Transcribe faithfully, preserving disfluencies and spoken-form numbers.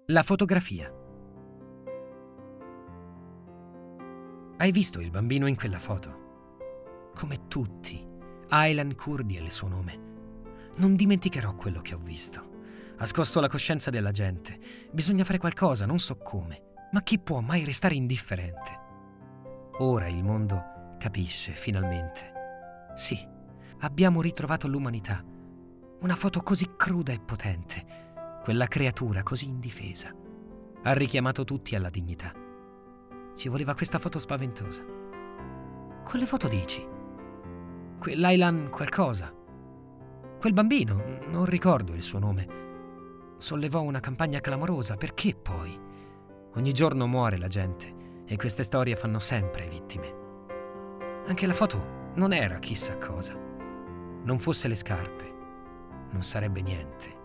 La fotografia. Hai visto il bambino in quella foto? Come tutti, Aylan Kurdi è il suo nome. Non dimenticherò quello che ho visto. Ha scosso la coscienza della gente. Bisogna fare qualcosa, non so come. Ma chi può mai restare indifferente? Ora il mondo capisce, finalmente. Sì, abbiamo ritrovato l'umanità. Una foto così cruda e potente. Quella creatura così indifesa. Ha richiamato tutti alla dignità. Ci voleva questa foto spaventosa. Quale foto dici? Quell'Aylan qualcosa. Quel bambino, non ricordo il suo nome, sollevò una campagna clamorosa. Perché poi? Ogni giorno muore la gente e queste storie fanno sempre vittime. Anche la foto non era chissà cosa. Non fosse le scarpe, non sarebbe niente.